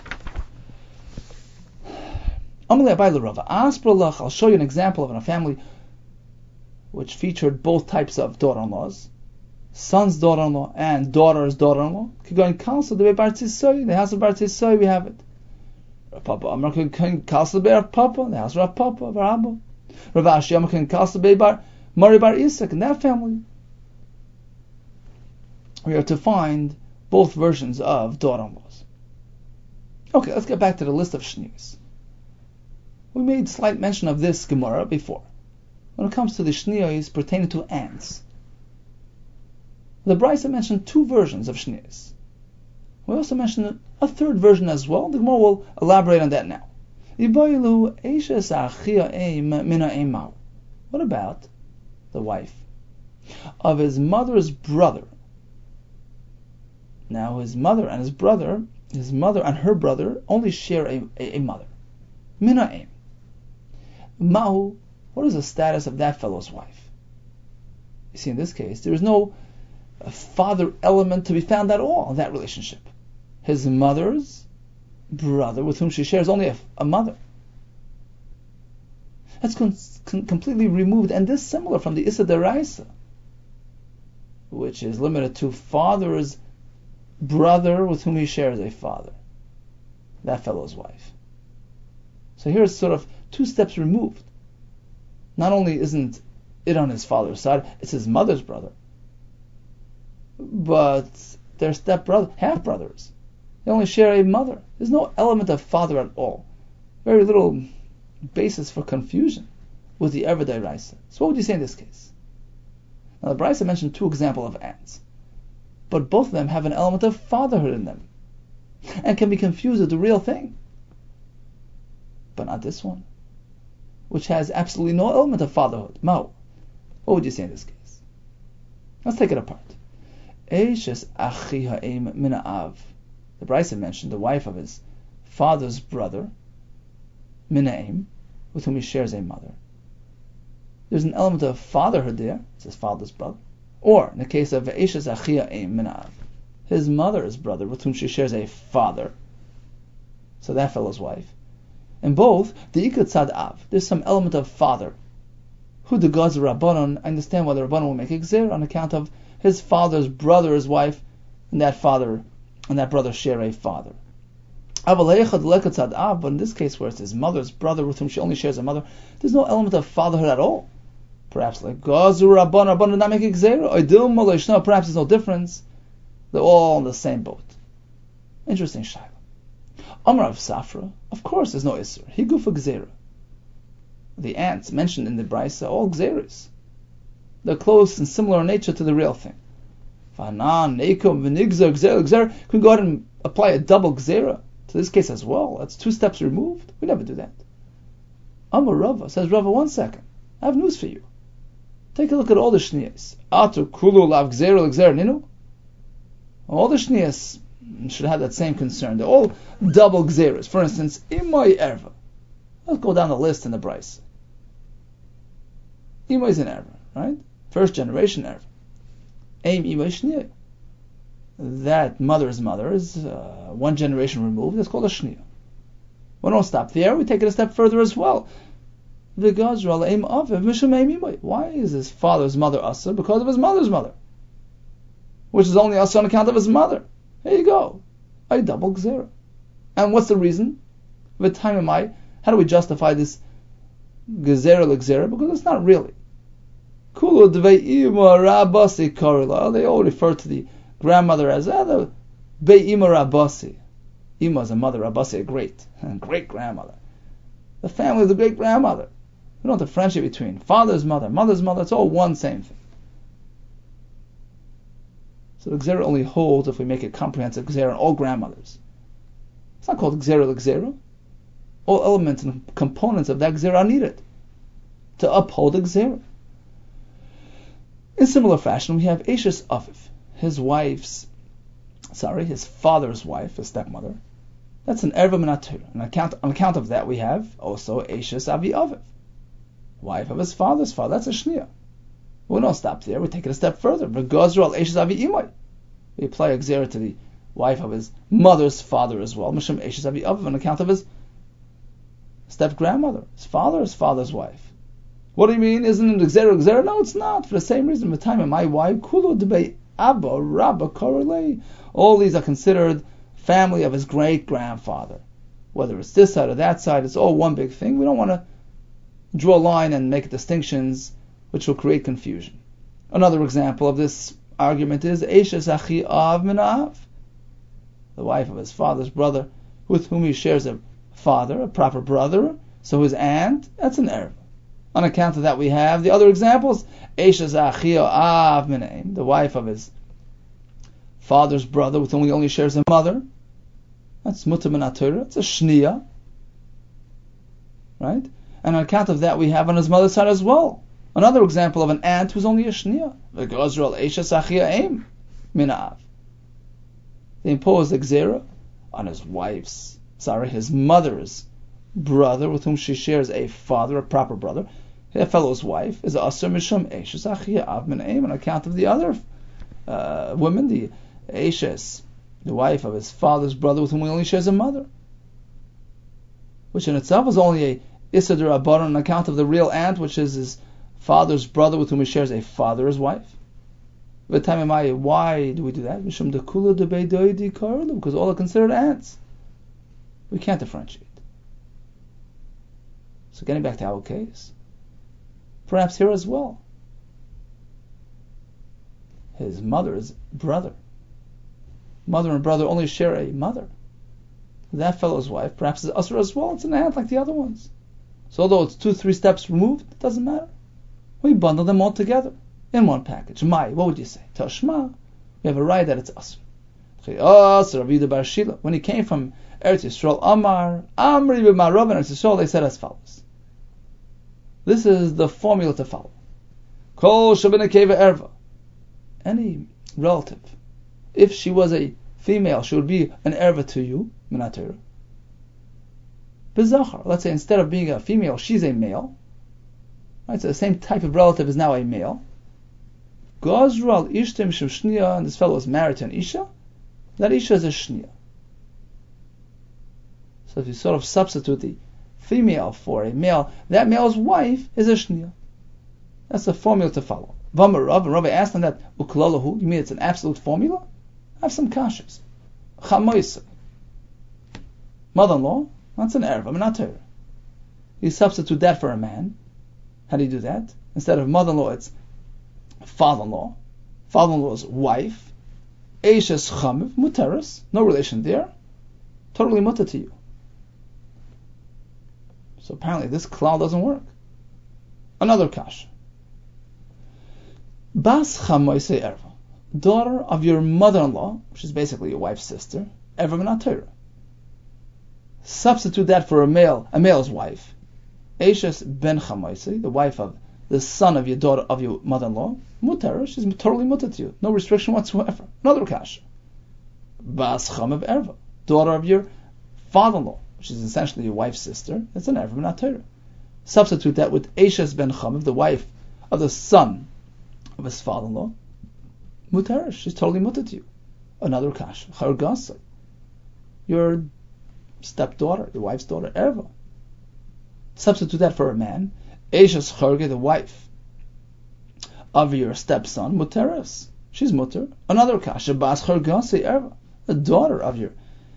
I'll show you an example of in a family which featured both types of daughter-in-laws, son's daughter-in-law and daughter's daughter-in-law. Could go in council the way Bar Tzisoy, the house of Bar Tzisoy, we have it. Papa Amar can council the Bar Papa, the house of Rav Papa, of Rabba. Rav Ashi Amar can council the Bar Mari Bar Isak in that family. We are to find both versions of daughter-in-laws. Okay, let's get back to the list of shnias. We made slight mention of this Gemara before. When it comes to the shniyos pertaining to ants, the Brisa mentioned two versions of shniyos. We also mentioned a third version as well. The Gemara will elaborate on that now. What about the wife of his mother's brother? Now his mother and his brother, his mother and her brother only share a, a, a mother. Mina'im. Mahu, what is the status of that fellow's wife? You see, in this case, there is no father element to be found at all in that relationship. His mother's brother, with whom she shares only a, a mother. That's con- con- completely removed and dissimilar from the Issa Deraisa, which is limited to father's brother with whom he shares a father, that fellow's wife. So here it's sort of two steps removed. Not only isn't it on his father's side, it's his mother's brother, but they're step-brother, half-brothers. They only share a mother. There's no element of father at all. Very little basis for confusion with the Eved Deraisa. So what would you say in this case? Now the Braisa mentioned two examples of ants, but both of them have an element of fatherhood in them, and can be confused with the real thing. But not this one, which has absolutely no element of fatherhood. Mao. What would you say in this case? Let's take it apart. Eishes achi ha'im min ha'av. The Braisa mentioned the wife of his father's brother, min ha'im, with whom he shares a mother. There's an element of fatherhood there. It's his father's brother. Or, in the case of Eishes achi ha'im min ha'av, his mother's brother, with whom she shares a father. So that fellow's wife. In both, the Ikud Tzad Av, there's some element of father. Who the gods of Rabbanon, I understand why the Rabbanon will make a gzer on account of his father's brother's wife, and that father and that brother share a father. But in this case, where it's his mother's brother with whom she only shares a mother, there's no element of fatherhood at all. Perhaps like gods of Rabbanon, Rabbanon did not make a gzer. Perhaps there's no difference. They're all in the same boat. Interesting shayla. Amar of Safra, of course there's no Isser. Higufa Gzera. The ants mentioned in the Braisa, all Gzeras. They're close and similar in nature to the real thing. Fanan, Nekum, Venigzer, Gzera, Gzera. Can we go ahead and apply a double Gzera to this case as well? That's two steps removed. We never do that. Amar Rava, says Rava, one second. I have news for you. Take a look at all the Shniyas. Atu Kulu Lav Gzera, Gzera, Ninu. All the Shniyas should have that same concern. They're all double gzeras. For instance, Imay Erva. Let's go down the list in the Braisa. Imay is an Erva, right? First generation Erva. Aim Imay Shniya. That mother's mother is uh, one generation removed. That's called a Shniya. We don't stop there. We take it a step further as well. The Gazral Aim Aviv Mishum Aim Imay. Why is his father's mother Asa? Because of his mother's mother, which is only Asa on account of his mother. There you go. I double gzera. And what's the reason? What time am I? How do we justify this gzera l'gzera? Because it's not really. Kulu dvei ima rabasi korila. They all refer to the grandmother as ah, the bei ima rabasi. Ima is a mother, rabasi a great, great grandmother. The family of the great grandmother. We don't differentiate between father's mother, mother's mother. It's all one same thing. So the gzera only holds if we make a comprehensive gzera on all grandmothers. It's not called gzera l'gzera. All elements and components of that gzera are needed to uphold the gzera. In similar fashion, we have Eishes Aviv, his wife's, sorry, his father's wife, his stepmother. That's an erva minatur. On account, on account of that, we have also Eishes Avi Aviv, wife of his father's father. That's a shniya. We don't stop there. We take it a step further. We apply a gzera to the wife of his mother's father as well. Mishum Eishes Avi Aviv, on account of his step grandmother, his father's father's wife. What do you mean? Isn't it gzera gzera? No, it's not. For the same reason, the time of my wife, kulu debei abba rabba korelei. All these are considered family of his great grandfather. Whether it's this side or that side, it's all one big thing. We don't want to draw a line and make distinctions which will create confusion. Another example of this argument is Eishes Achi Av Min Av, the wife of his father's brother, with whom he shares a father, a proper brother. So his aunt, that's an erva. On account of that, we have the other examples. Eishes Achi Av Min Aim, the wife of his father's brother, with whom he only shares a mother. That's Mutar Min HaTorah. It's a shniya, right? And on account of that, we have on his mother's side as well another example of an aunt who's only a shniya. They impose the gzera on his wife's, sorry, his mother's brother with whom she shares a father, a proper brother, a fellow's wife, is asur mishum eishes achia av min eim, on account of the other uh, women, the eishes, the wife of his father's brother with whom he only shares a mother, which in itself is only a issa d'rabbanan on account of the real aunt, which is his father's brother with whom he shares a father's wife. Why do we do that? Because all are considered aunts. We can't differentiate. So getting back to our case, perhaps here as well, his mother's brother. Mother and brother only share a mother. That fellow's wife perhaps is asur as well. It's an aunt like the other ones. So although it's two, three steps removed, it doesn't matter. We bundle them all together in one package. Mai, what would you say? Tashma, we have a right that it's asur. When he came from Eretz Yisrael, Amar, Amri b'marav in Eretz Yisrael, they said as follows. This is the formula to follow. Kol shabinakeva erva. Any relative, if she was a female, she would be an erva to you, minatir. B'zachar, let's say instead of being a female, she's a male. Right, so the same type of relative is now a male. Gozru al ishtem mishum shniya, and this fellow is married to an isha. That isha is a shniya. So if you sort of substitute the female for a male, that male's wife is a shniya. That's the formula to follow. Vamar Rav, and Rabbi asked him that, uklalahu, you mean it's an absolute formula? I have some kashas. Chamoisa, mother-in-law, that's an erva, not Torah. You substitute that for a man. How do you do that? Instead of mother-in-law, it's father-in-law. Father-in-law's wife. Eishes chamiv, muteris, no relation there. Totally mutter to you. So apparently this klal doesn't work. Another kasha. Bas chamoise erva, daughter of your mother-in-law, which is basically your wife's sister, erva not Torah. Substitute that for a male, a male's wife. Eishes ben chamoise, the wife of the son of your daughter of your mother-in-law, mutar, she's totally mutar to you, no restriction whatsoever. Another kasha. Bas chamiv erva, daughter of your father-in-law, which is essentially your wife's sister, it's an erva not Torah. Substitute that with Eishes ben chamiv, the wife of the son of his father-in-law, mutar, she's totally mutar to you. Another kasha. Chargasa, your stepdaughter, your wife's daughter, erva. Substitute that for a man. Eishes charge, the wife of your stepson, muteres, she's mutar. Another kasha. Bas chargasi erva, the daughter of your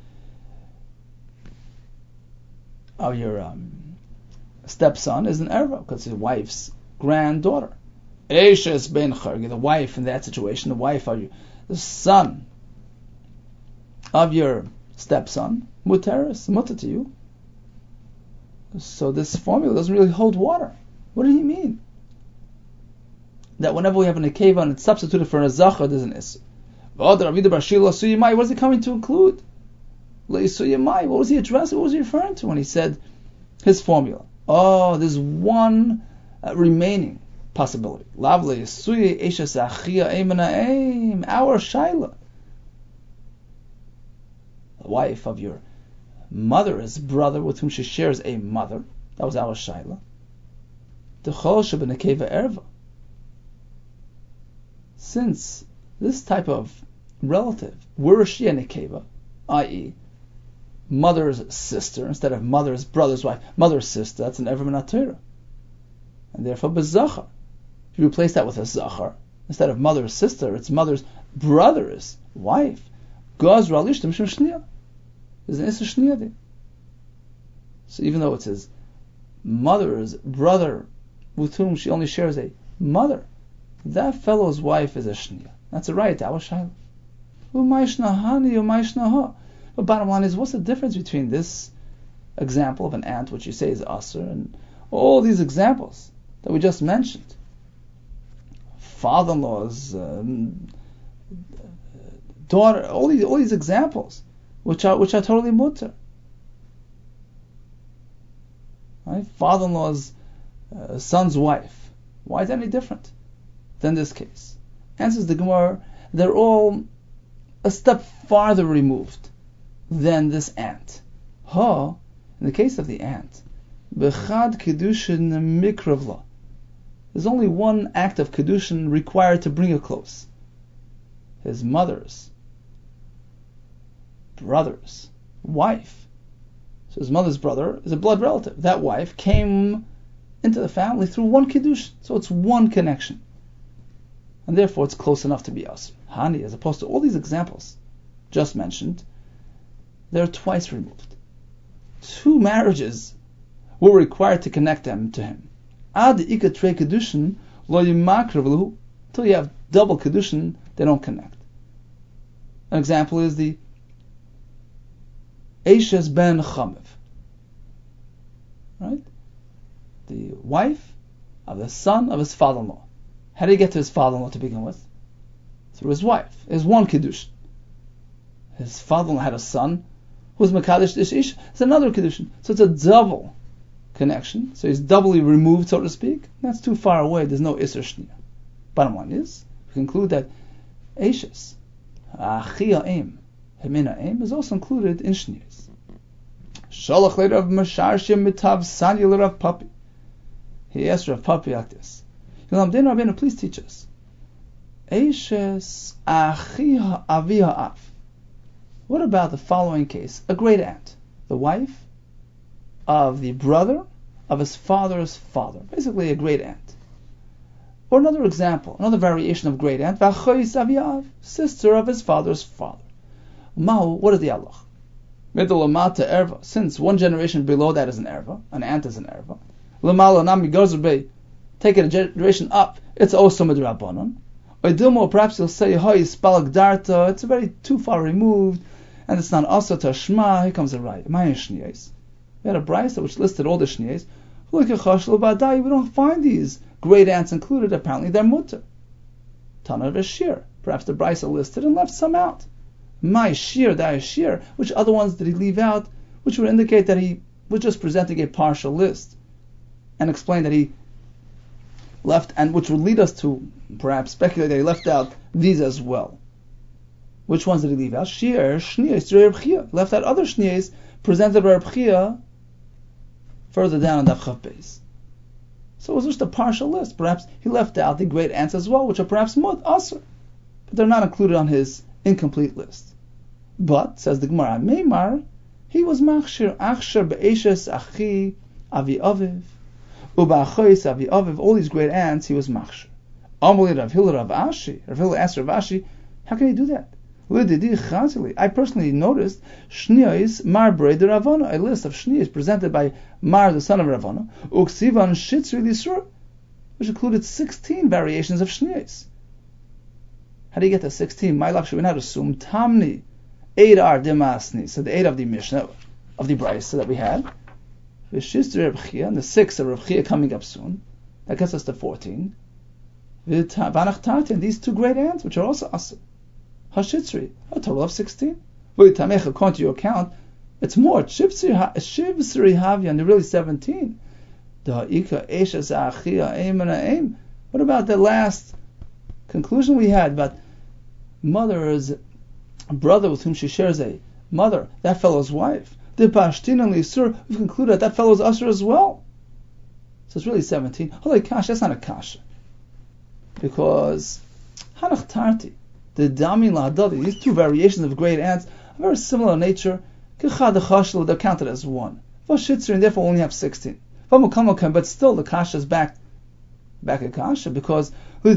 of your um, stepson is an erva because his wife's granddaughter. Eishes ben charge, the wife in that situation, the wife of your, the son of your stepson, muteres, mutar to you. So this formula doesn't really hold water. What do you mean? That whenever we have an nekeva and it's substituted for a zachar, there's an issur. What is he coming to include? What was he addressing? What was he referring to when he said his formula? Oh, there's one uh, remaining possibility. Our shaila. The wife of your mother's brother with whom she shares a mother. That was our shaila. The chol shebenekeva erva. Since this type of relative, were she a nekeva, that is, mother's sister instead of mother's brother's wife, mother's sister, that's an erva min Torah, and therefore bezachar. If you replace that with a zachar instead of mother's sister, it's mother's brother's wife. Gozra alishtem shem shniya. There's an issur shniya there. So even though it's his mother's brother with whom she only shares a mother, that fellow's wife is a shniya. That's a right, our shayla. But bottom line is, what's the difference between this example of an aunt, which you say is asur, and all these examples that we just mentioned? Father-in-law's, um, daughter, all these all these examples, which are which are totally mutar. Right? Father-in-law's uh, son's wife. Why is that any different than this case? Answers the Gemara, they're all a step farther removed than this aunt. Ha, In the case of the aunt, Bechad Kedushin Mikravla, there's only one act of Kedushin required to bring her close. His mother's brother's wife. So his mother's brother is a blood relative. That wife came into the family through one Kedushin. So it's one connection. And therefore it's close enough to be us. Hani, as opposed to all these examples just mentioned, they're twice removed. Two marriages were required to connect them to him. Ad ikatrei kedushin lo yimakravlu, until you have double kedushin, they don't connect. An example is the Eishes ben Chamev, right? The wife of the son of his father-in-law. How did he get to his father-in-law to begin with? Through his wife. There's one kedushin. His father-in-law had a son who's Mekadesh Ish Ish. It's another kedushin. So it's a double connection. So he's doubly removed, so to speak. That's too far away. There's no Isser Shniya. Bottom line is, we conclude that Eishes, Achia Aim, Hemina Aim, is also included in Shniyas. Shalach later of Masharshim Mitav Sanyal Rav Papi. He asked Rav Papi like this. Yolam Den Rabbeinu, please teach us. Eishes Achia Avia Av. What about the following case? A great aunt, the wife of the brother of his father's father, basically a great aunt. Or another example, another variation of great aunt, V'achois Aviav, sister of his father's father. Mahu, what is the Allah? Middle erva, since one generation below that is an erva, an aunt is an erva. L'mala nami gozerbe, take it a generation up, it's also midrabanan. Or Dilmo, perhaps you'll say, Hoy spalak darta, it's already too far removed, and it's not asa to shma. Here comes a right. Mayan shniyas. We had a brisa which listed all the shniyas. We don't find these great aunts included. Apparently they're mutter. Tana v'shir. Perhaps the brisa listed and left some out. My shir, da shir. Which other ones did he leave out? Which would indicate that he was just presenting a partial list and explain that he left, and which would lead us to perhaps speculate that he left out these as well. Which ones did he leave out? Shir, shniyas, Reb Chia. Left out other shniyas presented by Reb Chia further down on Daf Chav Beis. So it was just a partial list. Perhaps he left out the great aunts as well, which are perhaps mut asr, but they're not included on his incomplete list. But, says the Gemara, Meimar, he was machshir achshir be'eshes achi avi aviv u'ba'achois avi aviv. All these great aunts, he was machshir. Amali Rav Hillel Rav Ashi. Rav Hillel asked Rav Ashi, how can he do that? I personally noticed Shniyos Mar Breder Ravana, a list of Shniyos presented by Mar, the son of Ravana, Uksivan Shitzri Lisur, which included sixteen variations of Shniyos. How do you get to sixteen? My luck should we not assume Tamni, eight are Demasni, so the eight of the Mishnah, of the Brisa that we had, V'Shistri Reb Chia, and the six of Reb Chia coming up soon, that gets us to fourteen. V'Vanach Tati, and these two great aunts, which are also Asr. Hashitzri, a total of sixteen. According to your count, it's more. Shivsri Havya, and they're really seventeen. What about the last conclusion we had about mother's brother with whom she shares a mother, that fellow's wife? The Pashtin and Lisur, we've concluded that that fellow's Asr as well. So it's really seventeen. Holy Kasha, that's not a Kasha. Because Hanach Tarti, the Dami Lahadadi, these two variations of great aunts are very similar in nature. They're counted as one. Vashitzer, and therefore only have sixteen. But still the Kasha is back back at Kasha, because I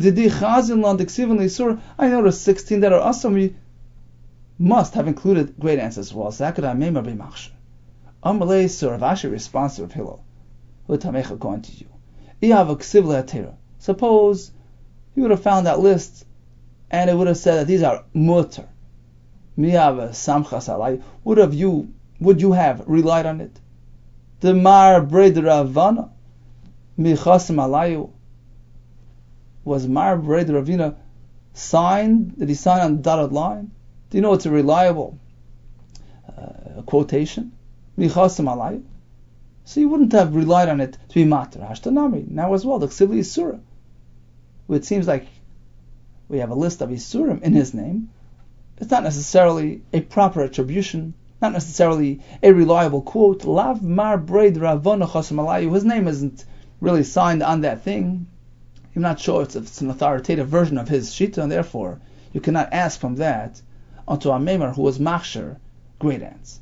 noticed sixteen that are awesome. We must have included great aunts as well. Amalei Sir Rav Ashi responds to Rav Hillel. Going to you. Suppose you would have found that list and it would have said that these are mutter. Would have you would you have relied on it? The Mar Breder Ravana Michasim Alayu, was Mar Breder Ravina signed? Did he sign on the dotted line? Do you know it's a reliable uh, quotation? Michasim Alayu. So you wouldn't have relied on it to be matter. Hashtanami. Now as well, the Ksivli Yisura. It seems like we have a list of Yisurim in his name. It's not necessarily a proper attribution not necessarily a reliable quote. Lav mar breid ravona chosam alayu. His name isn't really signed on that thing. I'm not sure if it's an authoritative version of his shita, and therefore you cannot ask from that onto a memar who was machsher great ants.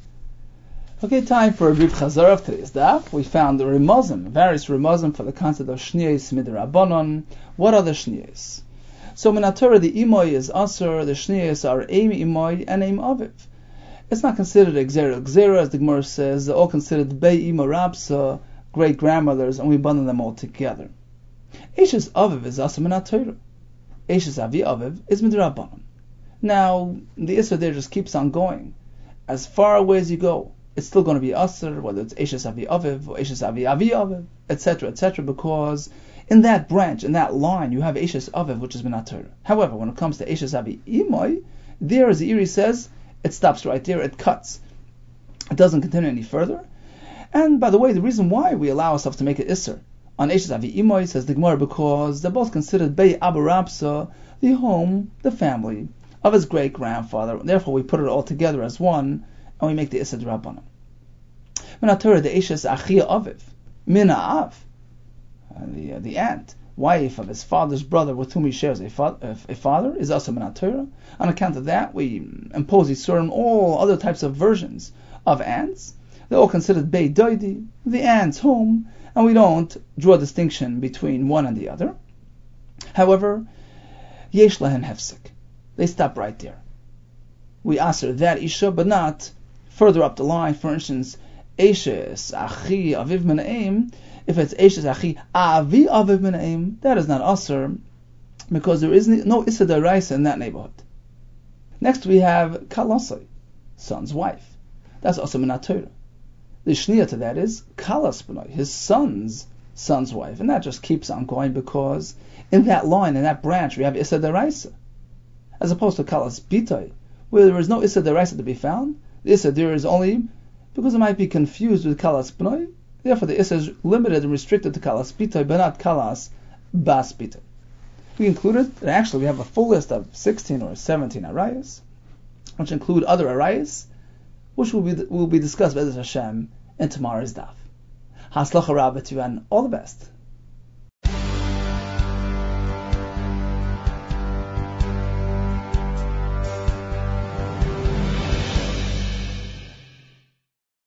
Okay, time for a brief chazara of today's daf. We found the remazim, various remazim for the concept of shniyos midrabanon. What are the shniyos? So in Torah, the imoy is asur, the shniyos are aim imoy and aim aviv. It's not considered a gzera gzera, as the Gemara says. They're all considered bei imo rabsa, great grandmothers, and we bundle them all together. Eishes aviv is asur min Torah. Eishes avi aviv is midrabanon. Now the issa there just keeps on going. As far away as you go, it's still going to be asur, whether it's Eishes Avi Aviv or Eishes Avi Avi Aviv, et cetera, et cetera, because in that branch, in that line, you have Eishes Aviv, which is Min HaTorah. However, when it comes to Eishes Avi Imoy, there, as the Iri says, it stops right there, it cuts. It doesn't continue any further. And by the way, the reason why we allow ourselves to make it Isser on Eishes Avi Imoy, says the Gemara, because they're both considered Bei Abu Rabsa, the home, the family of his great grandfather. Therefore, we put it all together as one, and we make the Issa D'Rabbanan. Min HaTorah, the Eishes Achia Aviv, Min Ha'av, the uh, the aunt, wife of his father's brother with whom he shares a, fa- a father, is also Min HaTorah. On account of that, we impose Yisurim, all other types of versions of aunts. They're all considered Bei Doidi, the aunt's home, and we don't draw a distinction between one and the other. However, Yesh Lahen Hefsek, they stop right there. We answer that Isha, but not further up the line. For instance, Eishes Achi Aviv Menaim, if it's Eishes Achi Avi Aviv Menaim, that is not Asr, because there is no Issa D'Oraisa in that neighborhood. Next we have Kalasai, son's wife. That's also Min HaTorah. The Shniya to that is Kalas B'nai, his son's son's wife. And that just keeps on going, because in that line, in that branch, we have Issa D'Oraisa, as opposed to Kalas B'tai, where there is no Issa D'Oraisa to be found. The Issa there is only because it might be confused with Kalas B'nai. Therefore, the Issa is limited and restricted to Kalas B'tai, but not Kalas Bas B'tai. We included, and actually we have a full list of sixteen or seventeen arayas, which include other arayas, which will be will be discussed by Hashem in tomorrow's daf. Haslacha Rabba to you, and all the best.